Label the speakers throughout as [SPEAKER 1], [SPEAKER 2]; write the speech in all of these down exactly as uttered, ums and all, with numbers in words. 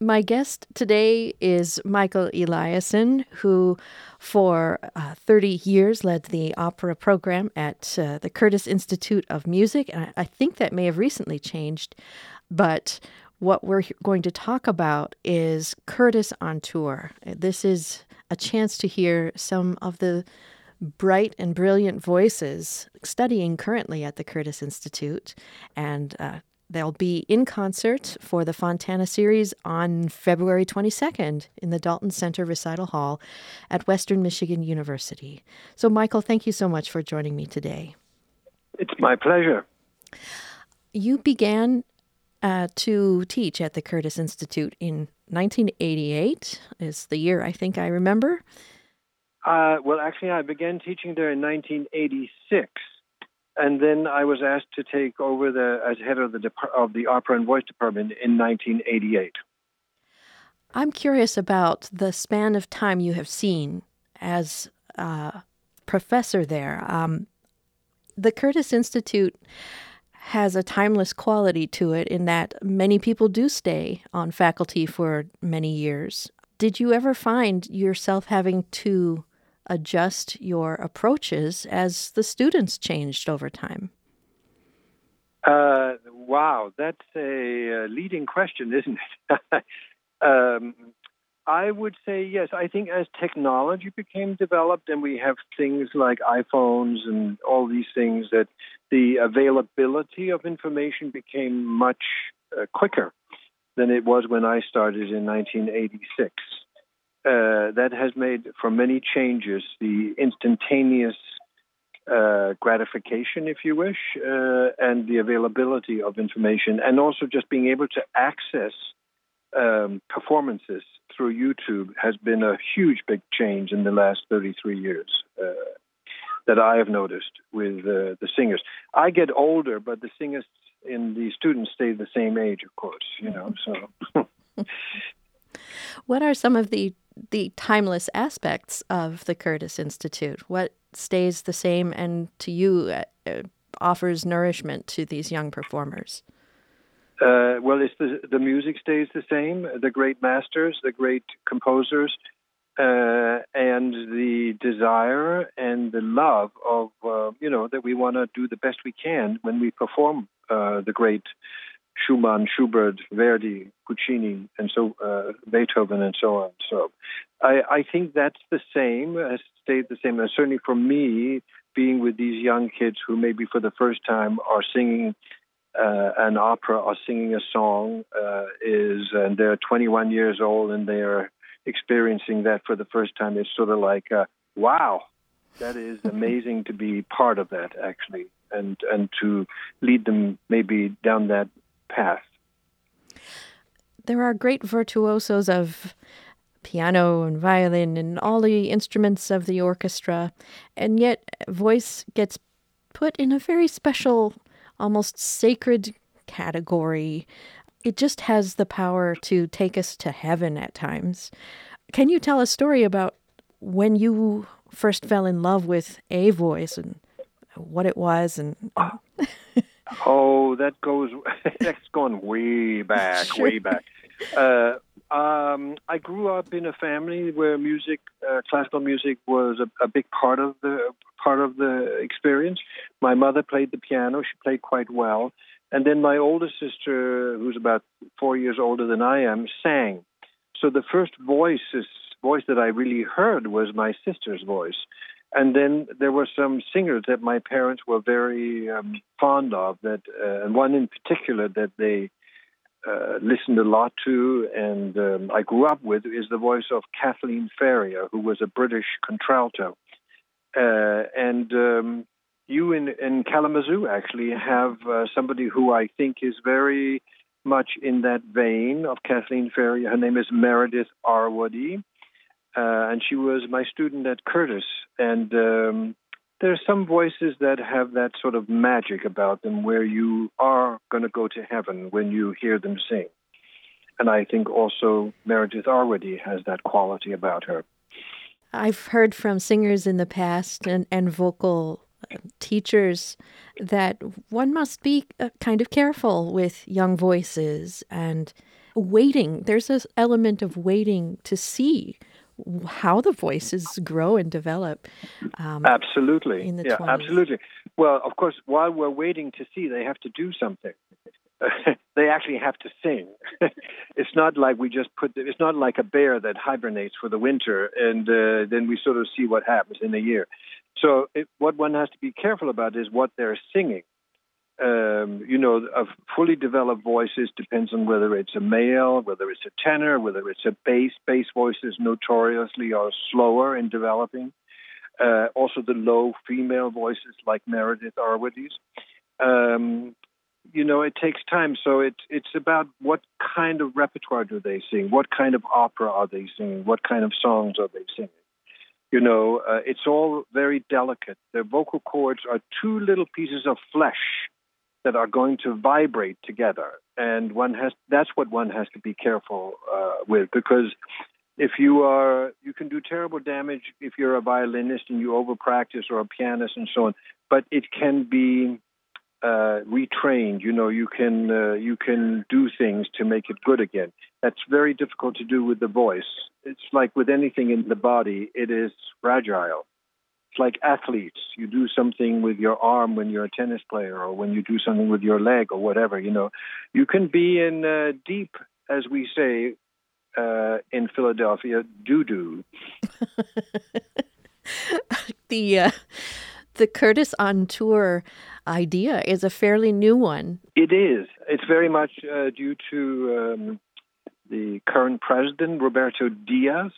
[SPEAKER 1] My guest today is Michael Eliason, who for uh, thirty years led the opera program at uh, the Curtis Institute of Music. And I, I think that may have recently changed, but what we're going to talk about is Curtis on tour. This is a chance to hear some of the bright and brilliant voices studying currently at the Curtis Institute, and uh, they'll be in concert for the Fontana series on February twenty-second in the Dalton Center Recital Hall at Western Michigan University. So, Michael, thank you so much for joining me today.
[SPEAKER 2] It's my pleasure.
[SPEAKER 1] You began uh, to teach at the Curtis Institute in nineteen eighty-eight, is the year I think I remember.
[SPEAKER 2] Uh, well, actually, I began teaching there in nineteen eighty-six. And then I was asked to take over the as head of the dep- of the opera and voice department in nineteen eighty-eight.
[SPEAKER 1] I'm curious about the span of time you have seen as a professor there. Um, the Curtis Institute has a timeless quality to it in that many people do stay on faculty for many years. Did you ever find yourself having to adjust your approaches as the students changed over time?
[SPEAKER 2] Uh, wow, that's a uh, leading question, isn't it? um, I would say yes. I think as technology became developed and we have things like iPhones and all these things, that the availability of information became much uh, quicker than it was when I started in nineteen eighty-six. Uh, that has made, for many changes, the instantaneous uh, gratification, if you wish, uh, and the availability of information, and also just being able to access um, performances through YouTube has been a huge, big change in the last thirty-three years uh, that I have noticed with uh, the singers. I get older, but the singers and the students stay the same age, of course, you know, so...
[SPEAKER 1] What are some of the the timeless aspects of the Curtis Institute? What stays the same and to you uh, offers nourishment to these young performers?
[SPEAKER 2] Uh, well, it's the, the music stays the same, the great masters, the great composers, uh, and the desire and the love of, uh, you know, that we want to do the best we can when we perform uh, the great Schumann, Schubert, Verdi, Puccini, and so uh, Beethoven, and so on. So, I, I think that's the same, has stayed the same. And certainly for me, being with these young kids who maybe for the first time are singing uh, an opera or singing a song, uh, is, and they're twenty-one years old and they're experiencing that for the first time. It's sort of like, uh, wow, that is amazing to be part of that, actually, and and to lead them maybe down that path.
[SPEAKER 1] There are great virtuosos of piano and violin and all the instruments of the orchestra, and yet voice gets put in a very special, almost sacred category. It just has the power to take us to heaven at times. Can you tell a story about when you first fell in love with a voice and what it was? And
[SPEAKER 2] Oh, that goes, that's gone way back,
[SPEAKER 1] Sure.
[SPEAKER 2] way back. Uh, um, I grew up in a family where music, uh, classical music, was a, a big part of the part of the experience. My mother played the piano; she played quite well, and then my older sister, who's about four years older than I am, sang. So the first voices, voice that I really heard was my sister's voice. And then there were some singers that my parents were very um, fond of, that, uh, and one in particular that they uh, listened a lot to, and um, I grew up with, is the voice of Kathleen Ferrier, who was a British contralto. Uh, and um, you in, in Kalamazoo actually have uh, somebody who I think is very much in that vein of Kathleen Ferrier. Her name is Meredith Arwady. Uh, and she was my student at Curtis. And um, there are some voices that have that sort of magic about them where you are going to go to heaven when you hear them sing. And I think also Meredith Arwady has that quality about her.
[SPEAKER 1] I've heard from singers in the past and, and vocal teachers that one must be uh, kind of careful with young voices and waiting. There's this element of waiting to see how the voices grow and develop. Um,
[SPEAKER 2] Absolutely.
[SPEAKER 1] in the
[SPEAKER 2] Yeah,
[SPEAKER 1] twenties.
[SPEAKER 2] absolutely. Well, of course, while we're waiting to see, they have to do something. They actually have to sing. It's not like we just put, it's not like a bear that hibernates for the winter and uh, then we sort of see what happens in a year. So it, what one has to be careful about is what they're singing. Um, you know, of fully developed voices depends on whether it's a male, whether it's a tenor, whether it's a bass. Bass voices notoriously are slower in developing. Uh, also the low female voices like Meredith Arwadi's. Um, you know, it takes time. So it, it's about what kind of repertoire do they sing? What kind of opera are they singing? What kind of songs are they singing? You know, uh, it's all very delicate. Their vocal cords are two little pieces of flesh that are going to vibrate together. And one has, that's what one has to be careful uh, with, because if you are, you can do terrible damage if you're a violinist and you over practice, or a pianist and so on, but it can be uh, retrained. You know, you can, uh, you can do things to make it good again. That's very difficult to do with the voice. It's like with anything in the body, it is fragile. It's like athletes. You do something with your arm when you're a tennis player, or when you do something with your leg or whatever, you know. You can be in uh, deep, as we say uh, in Philadelphia, doo-doo.
[SPEAKER 1] the uh, the Curtis on Tour idea is a fairly new one.
[SPEAKER 2] It is. It's very much uh, due to um, the current president, Roberto Diaz,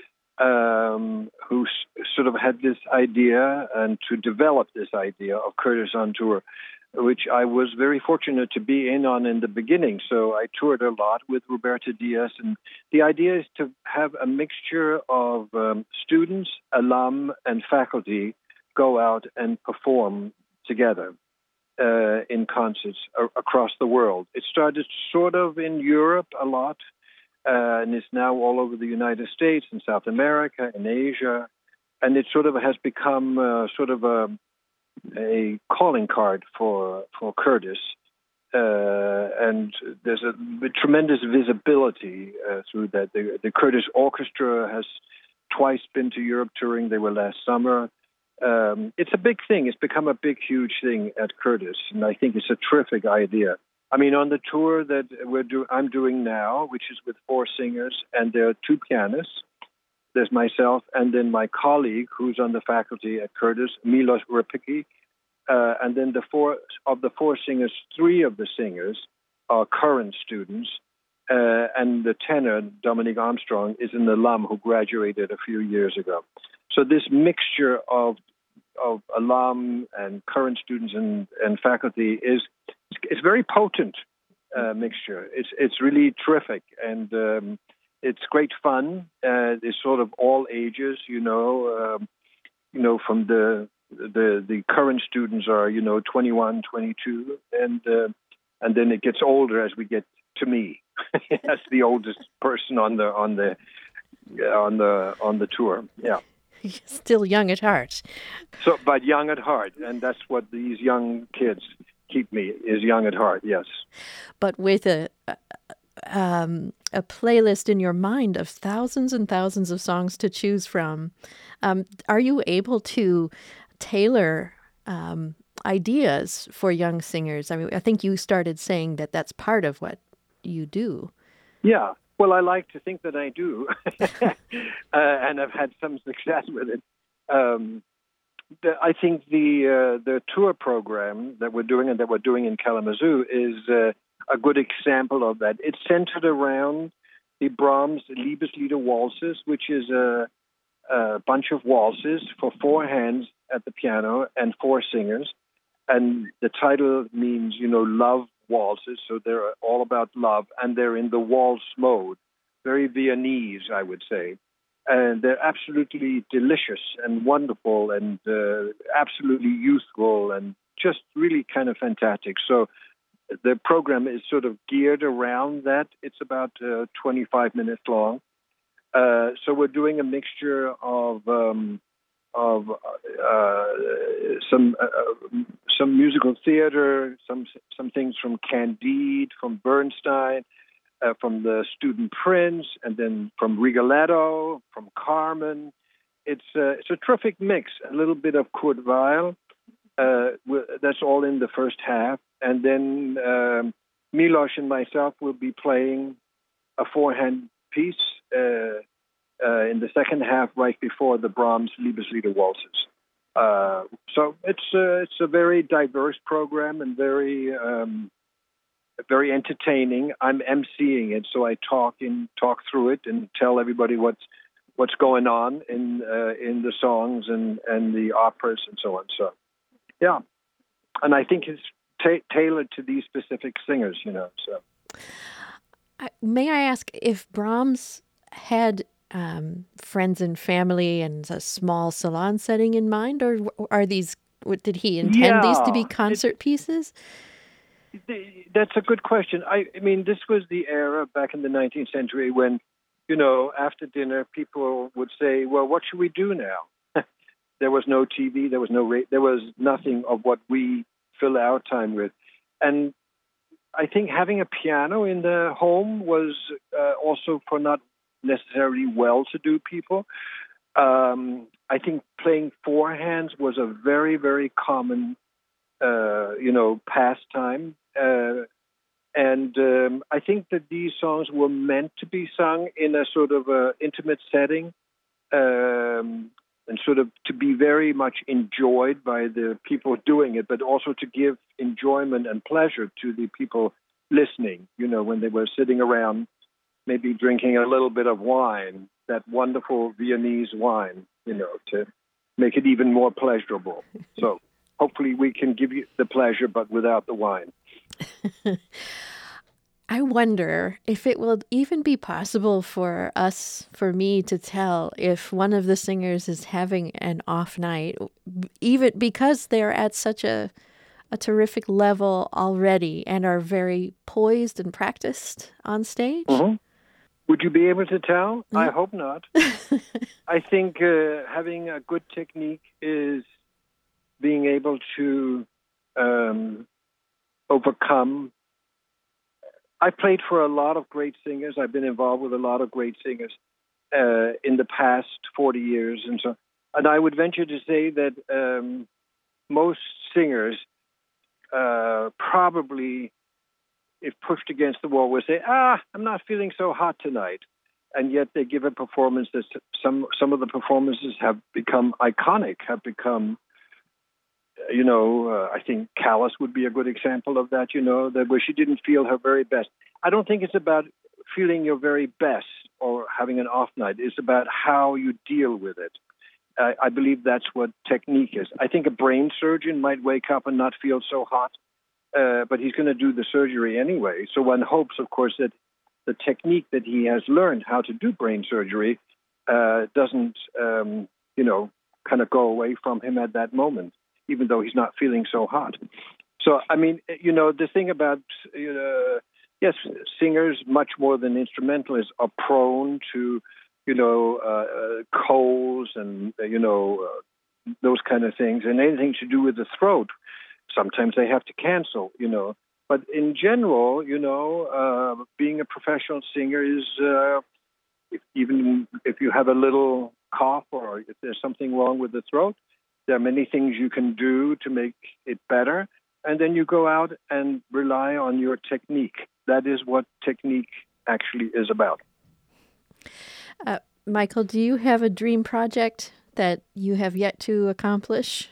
[SPEAKER 2] Um, who s- sort of had this idea, and to develop this idea of Curtis on Tour, which I was very fortunate to be in on in the beginning. So I toured a lot with Roberto Diaz, and the idea is to have a mixture of um, students, alum, and faculty go out and perform together uh, in concerts a- across the world. It started sort of in Europe a lot, Uh, and it's now all over the United States and South America and Asia. And it sort of has become uh, sort of a, a calling card for for Curtis. Uh, and there's a, a tremendous visibility uh, through that. The, the Curtis Orchestra has twice been to Europe touring. They were last summer. Um, it's a big thing. It's become a big, huge thing at Curtis. And I think it's a terrific idea. I mean, on the tour that we're do- I'm doing now, which is with four singers, and there are two pianists. There's myself, and then my colleague, who's on the faculty at Curtis, Milos Ripicki. Uh, and then the four of the four singers, three of the singers are current students, uh, and the tenor, Dominic Armstrong, is an alum who graduated a few years ago. So this mixture of of alum and current students and, and faculty is it's very potent uh, mixture. It's it's really terrific, and um, it's great fun. Uh, it's sort of all ages, you know. Um, you know, from the the the current students are you know twenty-one, twenty-two, and uh, and then it gets older as we get to me. That's the oldest person on the on the on the on the tour. Yeah.
[SPEAKER 1] Still young at heart.
[SPEAKER 2] So, but young at heart, and that's what these young kids keep me, is young at heart. Yes.
[SPEAKER 1] But with a um, a playlist in your mind of thousands and thousands of songs to choose from, um, are you able to tailor um, ideas for young singers? I mean, I think you started saying that that's part of what you do.
[SPEAKER 2] Yeah. Well, I like to think that I do, uh, and I've had some success with it. Um, the, I think the uh, the tour program that we're doing and that we're doing in Kalamazoo is uh, a good example of that. It's centered around the Brahms Liebeslieder waltzes, which is a, a bunch of waltzes for four hands at the piano and four singers. And the title means, you know, love waltzes, so they're all about love, and they're in the waltz mode, very Viennese, I would say. And they're absolutely delicious and wonderful and uh, absolutely youthful and just really kind of fantastic. So the program is sort of geared around that. It's about uh, twenty-five minutes long. Uh, so we're doing a mixture of um, of uh, some uh, some musical theater, some some things from Candide, from Bernstein, uh, from the Student Prince, and then from Rigoletto, from Carmen. It's uh, it's a terrific mix. A little bit of Kurt Weill. Uh, that's all in the first half, and then um, Milos and myself will be playing a four-hand piece uh, uh, in the second half, right before the Brahms Liebeslieder waltzes. Uh, so it's uh, it's a very diverse program and very um, very entertaining. I'm emceeing it, so I talk in talk through it and tell everybody what's what's going on in uh, in the songs and, and the operas and so on. So yeah, and I think it's ta- tailored to these specific singers, you know. So
[SPEAKER 1] I, may I ask if Brahms had Um, friends and family and a small salon setting in mind, or are these? Did he intend
[SPEAKER 2] yeah,
[SPEAKER 1] these to be concert
[SPEAKER 2] it,
[SPEAKER 1] pieces?
[SPEAKER 2] That's a good question. I, I mean, this was the era back in the nineteenth century when, you know, after dinner, people would say, "Well, what should we do now?" There was no T V, there was no ra- there was nothing of what we fill our time with, and I think having a piano in the home was uh, also for not necessarily well-to-do people. Um, I think playing four hands was a very, very common, uh, you know, pastime. Uh, and um, I think that these songs were meant to be sung in a sort of a intimate setting um, and sort of to be very much enjoyed by the people doing it, but also to give enjoyment and pleasure to the people listening, you know, when they were sitting around maybe drinking a little bit of wine, that wonderful Viennese wine, you know, to make it even more pleasurable. So hopefully we can give you the pleasure, but without the wine.
[SPEAKER 1] I wonder if it will even be possible for us, for me to tell if one of the singers is having an off night, even because they're at such a, a terrific level already and are very poised and practiced on stage.
[SPEAKER 2] Mm-hmm. Would you be able to tell? Mm. I hope not. I think uh, having a good technique is being able to um, overcome. I played for a lot of great singers. I've been involved with a lot of great singers uh, in the past forty years. And so, and I would venture to say that um, most singers uh, probably, if pushed against the wall, will say, ah, I'm not feeling so hot tonight. And yet they give a performance that some some of the performances have become iconic, have become, you know, uh, I think Callas would be a good example of that, you know, that where she didn't feel her very best. I don't think it's about feeling your very best or having an off night. It's about how you deal with it. Uh, I believe that's what technique is. I think a brain surgeon might wake up and not feel so hot. Uh, but he's going to do the surgery anyway. So one hopes, of course, that the technique that he has learned how to do brain surgery uh, doesn't, um, you know, kind of go away from him at that moment, even though he's not feeling so hot. So, I mean, you know, the thing about, uh, yes, singers, much more than instrumentalists, are prone to, you know, uh, colds and, uh, you know, uh, those kind of things, and anything to do with the throat. Sometimes they have to cancel, you know. But in general, you know, uh, being a professional singer is, uh, if, even if you have a little cough or if there's something wrong with the throat, there are many things you can do to make it better. And then you go out and rely on your technique. That is what technique actually is about.
[SPEAKER 1] Uh, Michael, do you have a dream project that you have yet to accomplish?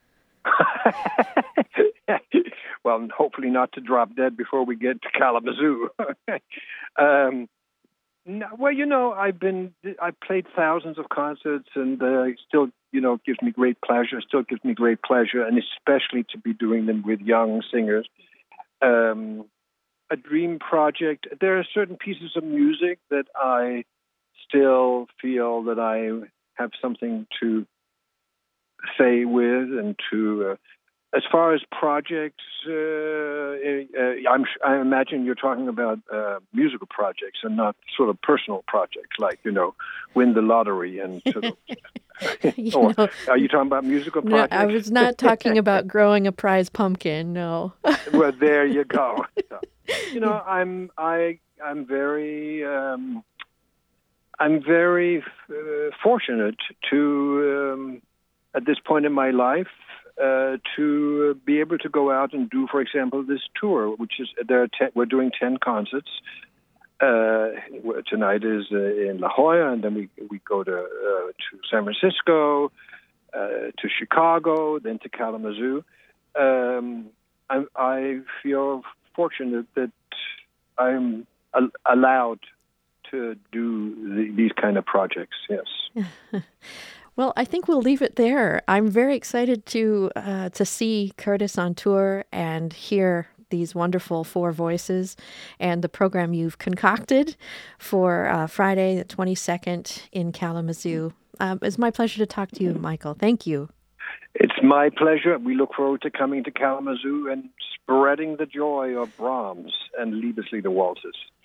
[SPEAKER 2] Well, hopefully not to drop dead before we get to Kalamazoo. um, no, well, you know, I've been, I played thousands of concerts, and uh, it still, you know, gives me great pleasure. Still gives me great pleasure, and especially to be doing them with young singers. Um, a dream project. There are certain pieces of music that I still feel that I have something to say with and to. Uh, As far as projects, uh, uh, I'm, I imagine you're talking about uh, musical projects and not sort of personal projects like, you know, win the lottery and sort of. Or,
[SPEAKER 1] know,
[SPEAKER 2] are you talking about musical projects?
[SPEAKER 1] No, I was not talking about growing a prize pumpkin, no.
[SPEAKER 2] Well, there you go. So, you know, I'm I I'm very um, I'm very uh, fortunate to um, at this point in my life uh, to be able to go out and do, for example, this tour, which is there are ten, we're doing ten concerts. Uh, tonight is uh, in La Jolla, and then we we go to uh, to San Francisco, uh, to Chicago, then to Kalamazoo. Um, I, I feel fortunate that I'm a- allowed to do the, these kind of projects. Yes.
[SPEAKER 1] Well, I think we'll leave it there. I'm very excited to uh, to see Curtis on tour and hear these wonderful four voices and the program you've concocted for uh, Friday the twenty-second in Kalamazoo. Um, it's my pleasure to talk to you, Michael. Thank you.
[SPEAKER 2] It's my pleasure. We look forward to coming to Kalamazoo and spreading the joy of Brahms and Liebeslieder waltzes.